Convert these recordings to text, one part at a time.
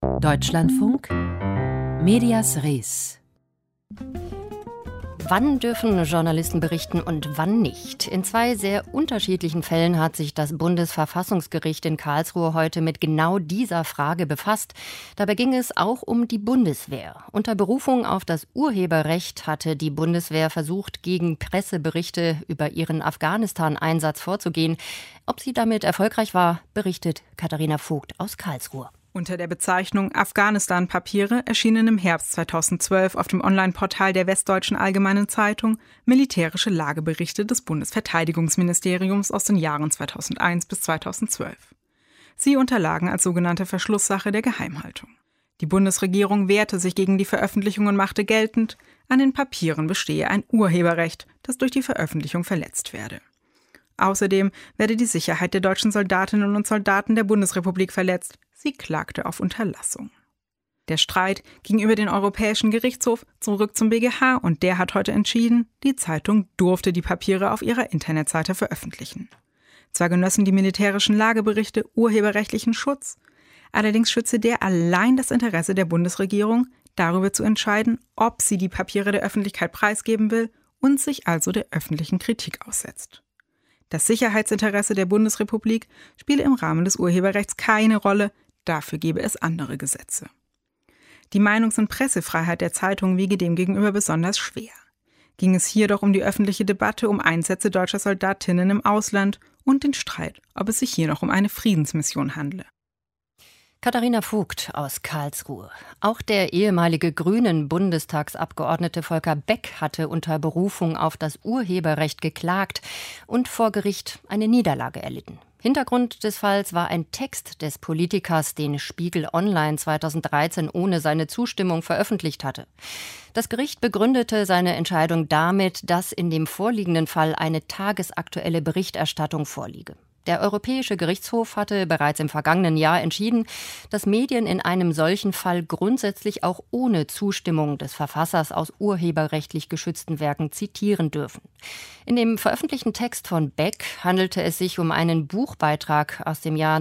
Deutschlandfunk Medias Res. Wann dürfen Journalisten berichten und wann nicht? In zwei sehr unterschiedlichen Fällen hat sich das Bundesverfassungsgericht in Karlsruhe heute mit genau dieser Frage befasst. Dabei ging es auch um die Bundeswehr. Unter Berufung auf das Urheberrecht hatte die Bundeswehr versucht, gegen Presseberichte über ihren Afghanistan-Einsatz vorzugehen. Ob sie damit erfolgreich war, berichtet Katharina Vogt aus Karlsruhe. Unter der Bezeichnung Afghanistan-Papiere erschienen im Herbst 2012 auf dem Online-Portal der Westdeutschen Allgemeinen Zeitung militärische Lageberichte des Bundesverteidigungsministeriums aus den Jahren 2001 bis 2012. Sie unterlagen als sogenannte Verschlusssache der Geheimhaltung. Die Bundesregierung wehrte sich gegen die Veröffentlichung und machte geltend, an den Papieren bestehe ein Urheberrecht, das durch die Veröffentlichung verletzt werde. Außerdem werde die Sicherheit der deutschen Soldatinnen und Soldaten der Bundesrepublik verletzt. Sie klagte auf Unterlassung. Der Streit ging über den Europäischen Gerichtshof zurück zum BGH und der hat heute entschieden, die Zeitung durfte die Papiere auf ihrer Internetseite veröffentlichen. Zwar genössen die militärischen Lageberichte urheberrechtlichen Schutz, allerdings schütze der allein das Interesse der Bundesregierung, darüber zu entscheiden, ob sie die Papiere der Öffentlichkeit preisgeben will und sich also der öffentlichen Kritik aussetzt. Das Sicherheitsinteresse der Bundesrepublik spiele im Rahmen des Urheberrechts keine Rolle, dafür gebe es andere Gesetze. Die Meinungs- und Pressefreiheit der Zeitung wiege demgegenüber besonders schwer. Ging es hier doch um die öffentliche Debatte um Einsätze deutscher Soldatinnen im Ausland und den Streit, ob es sich hier noch um eine Friedensmission handle. Katharina Vogt aus Karlsruhe. Auch der ehemalige Grünen-Bundestagsabgeordnete Volker Beck hatte unter Berufung auf das Urheberrecht geklagt und vor Gericht eine Niederlage erlitten. Hintergrund des Falls war ein Text des Politikers, den Spiegel Online 2013 ohne seine Zustimmung veröffentlicht hatte. Das Gericht begründete seine Entscheidung damit, dass in dem vorliegenden Fall eine tagesaktuelle Berichterstattung vorliege. Der Europäische Gerichtshof hatte bereits im vergangenen Jahr entschieden, dass Medien in einem solchen Fall grundsätzlich auch ohne Zustimmung des Verfassers aus urheberrechtlich geschützten Werken zitieren dürfen. In dem veröffentlichten Text von Beck handelte es sich um einen Buchbeitrag aus dem Jahr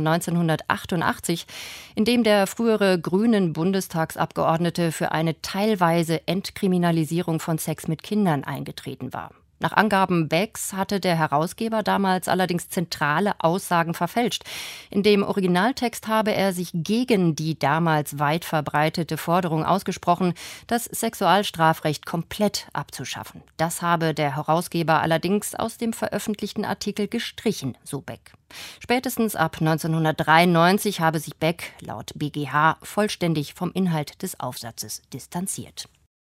1988, in dem der frühere grünen Bundestagsabgeordnete für eine teilweise Entkriminalisierung von Sex mit Kindern eingetreten war. Nach Angaben Becks hatte der Herausgeber damals allerdings zentrale Aussagen verfälscht. In dem Originaltext habe er sich gegen die damals weit verbreitete Forderung ausgesprochen, das Sexualstrafrecht komplett abzuschaffen. Das habe der Herausgeber allerdings aus dem veröffentlichten Artikel gestrichen, so Beck. Spätestens ab 1993 habe sich Beck laut BGH vollständig vom Inhalt des Aufsatzes distanziert.